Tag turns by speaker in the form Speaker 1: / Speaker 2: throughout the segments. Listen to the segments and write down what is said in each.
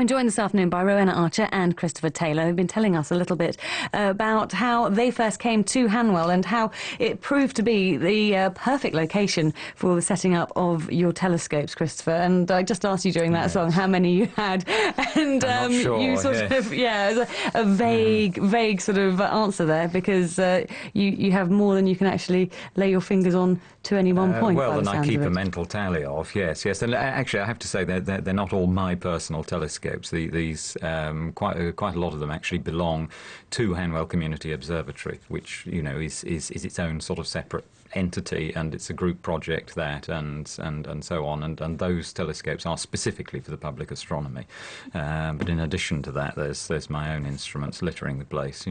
Speaker 1: I'm joined this afternoon by Rowena Archer and Christopher Taylor, who've been telling us a little bit about how they first came to Hanwell and how it proved to be the perfect location for the setting up of your telescopes, Christopher. And I just asked you during that song how many you had, and
Speaker 2: sure,
Speaker 1: you sort of, a vague sort of answer there, because you have more than you can actually lay your fingers on to any one point.
Speaker 2: Well, then I keep a mental tally of, yes. And actually, I have to say they're not all my personal telescopes. These quite a lot of them actually belong to Hanwell Community Observatory, which is its own sort of separate entity, and it's a group project and so on. And those telescopes are specifically for the public astronomy. But in addition to that, there's my own instruments littering the place,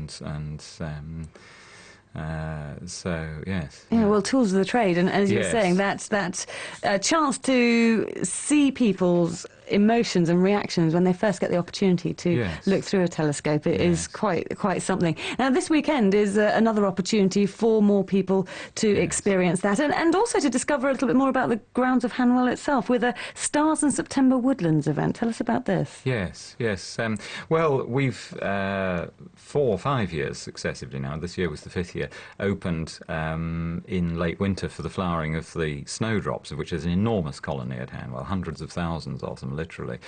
Speaker 2: so yes.
Speaker 1: Yeah, well, tools of the trade, and as you were saying, that's a chance to see people's emotions and reactions when they first get the opportunity to look through a telescope. It is quite something. Now, this weekend is another opportunity for more people to experience that, and also to discover a little bit more about the grounds of Hanwell itself with a Stars and September Woodlands event. Tell us about this.
Speaker 2: Yes. Well, we've 4 or 5 years successively now, this year was the 5th year, opened in late winter for the flowering of the snowdrops, of which there's an enormous colony at Hanwell, hundreds of thousands of them, literally.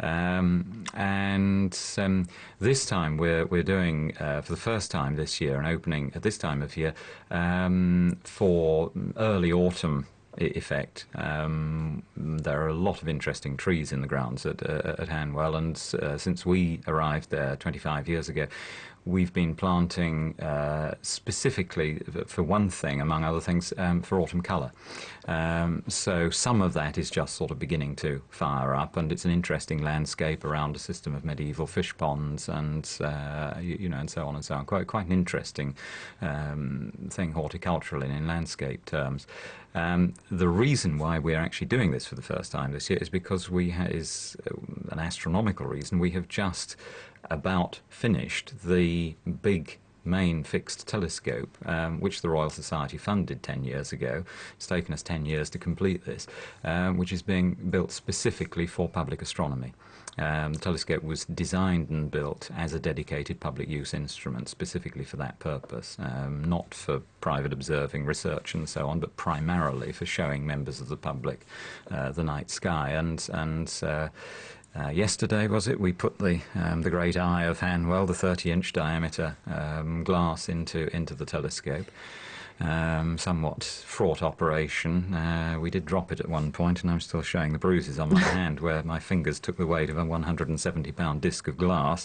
Speaker 2: This time we're doing, for the first time this year, an opening at this time of year for early autumn effect. There are a lot of interesting trees in the grounds at Hanwell, and since we arrived there 25 years ago, we've been planting specifically, for one thing, among other things, for autumn colour. So some of that is just sort of beginning to fire up, and it's an interesting landscape around a system of medieval fish ponds, and and so on and so on. Quite an interesting thing horticulturally in landscape terms. The reason why we're actually doing this for the first time this year is because is an astronomical reason. We have just about finished the big main fixed telescope, which the Royal Society funded 10 years ago. It's taken us 10 years to complete this, which is being built specifically for public astronomy. The telescope was designed and built as a dedicated public use instrument specifically for that purpose, not for private observing research and so on, but primarily for showing members of the public the night sky. Yesterday, was it, we put the great eye of Hanwell, the 30-inch diameter glass into the telescope. Somewhat fraught operation. We did drop it at one point, and I'm still showing the bruises on my hand where my fingers took the weight of a 170-pound disc of glass.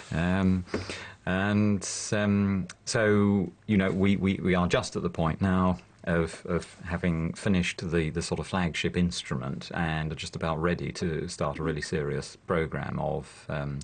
Speaker 2: So, we are just at the point now of having finished the sort of flagship instrument and are just about ready to start a really serious program of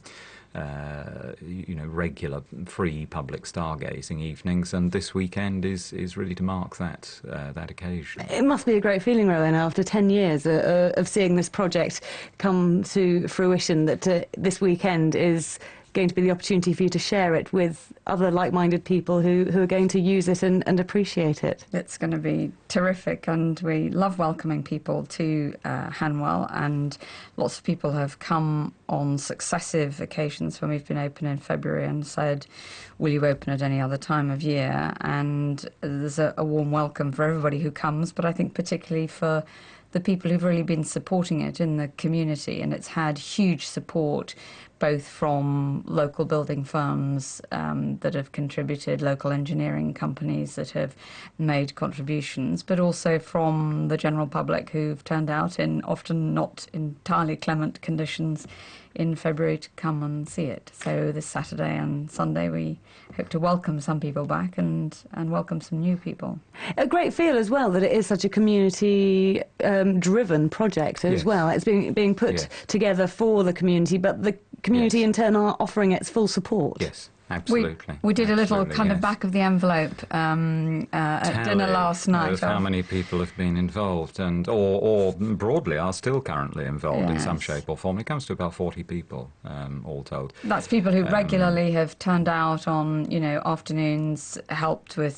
Speaker 2: regular free public stargazing evenings, and this weekend is really to mark that occasion.
Speaker 1: It must be a great feeling, Rowena, after 10 years of seeing this project come to fruition, that this weekend is going to be the opportunity for you to share it with other like-minded people who are going to use it and appreciate it.
Speaker 3: It's going to be terrific, and we love welcoming people to Hanwell, and lots of people have come on successive occasions when we've been open in February and said, will you open at any other time of year? And there's a warm welcome for everybody who comes, but I think particularly for the people who've really been supporting it in the community, and it's had huge support both from local building firms that have contributed, local engineering companies that have made contributions, but also from the general public who've turned out in often not entirely clement conditions in February to come and see it. So this Saturday and Sunday we hope to welcome some people back and welcome some new people.
Speaker 1: A great feel as well that it is such a community driven project as well. It's being put together for the community, but the community in turn are offering its full support.
Speaker 2: Yes. Absolutely.
Speaker 3: We did a little kind of back of the envelope at dinner last night.
Speaker 2: Of how many people have been involved, and or broadly are still currently involved in some shape or form. It comes to about 40 people, all told.
Speaker 3: That's people who regularly have turned out on, afternoons, helped with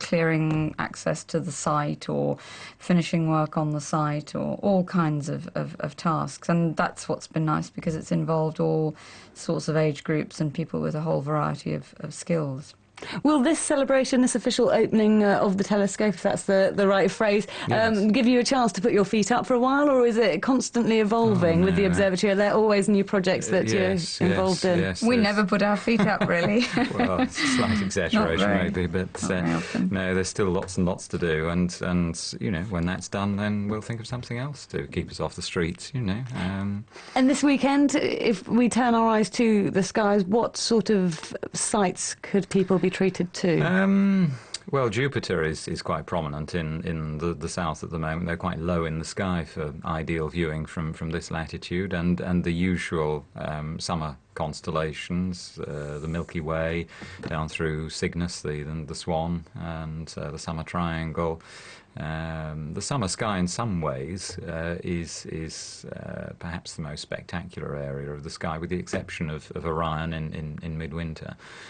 Speaker 3: clearing access to the site or finishing work on the site or all kinds of tasks. And that's what's been nice, because it's involved all sorts of age groups and people with a whole variety of skills.
Speaker 1: Will this celebration, this official opening of the telescope, if that's the right phrase, give you a chance to put your feet up for a while, or is it constantly evolving with the observatory? Are there always new projects that you're involved in?
Speaker 3: Yes, we never put our feet up, really.
Speaker 2: Well, it's a slight exaggeration maybe, but no, there's still lots and lots to do, and when that's done, then we'll think of something else to keep us off the streets, And
Speaker 1: this weekend, if we turn our eyes to the skies, what sort of sights could people be treated to?
Speaker 2: Well, Jupiter is quite prominent in the south at the moment. They're quite low in the sky for ideal viewing from this latitude, and the usual summer constellations, the Milky Way down through Cygnus, the Swan, and the Summer Triangle. The summer sky in some ways is perhaps the most spectacular area of the sky, with the exception of Orion in midwinter.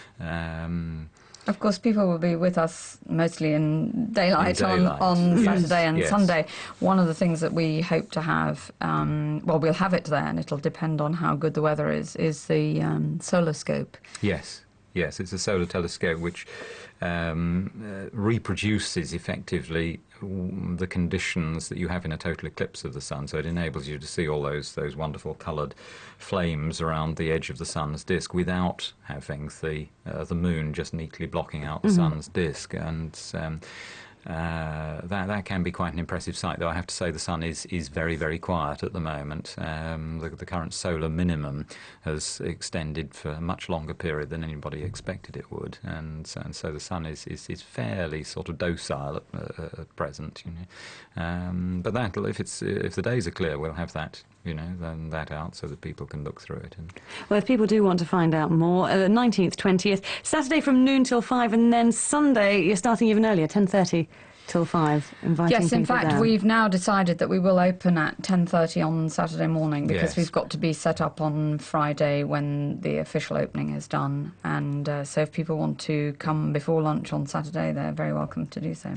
Speaker 3: Of course, people will be with us mostly in daylight on Saturday and Sunday. One of the things that we hope to have, we'll have it there, and it'll depend on how good the weather is the solar scope.
Speaker 2: Yes, it's a solar telescope which reproduces effectively the conditions that you have in a total eclipse of the sun, so it enables you to see all those wonderful coloured flames around the edge of the sun's disk without having the moon just neatly blocking out the sun's disk, and that can be quite an impressive sight, though I have to say the sun is very, very quiet at the moment. The current solar minimum has extended for a much longer period than anybody expected it would, and so the sun is fairly sort of docile at present. But if the days are clear, we'll have that then that out so that people can look through it.
Speaker 1: Well, if people do want to find out more, 19th, 20th, Saturday from noon till 5, and then Sunday you're starting even earlier, 10:30 till 5, inviting
Speaker 3: Yes, in
Speaker 1: people
Speaker 3: fact,
Speaker 1: down.
Speaker 3: we've now decided that we will open at 10:30 on Saturday morning, because we've got to be set up on Friday when the official opening is done. And so if people want to come before lunch on Saturday, they're very welcome to do so.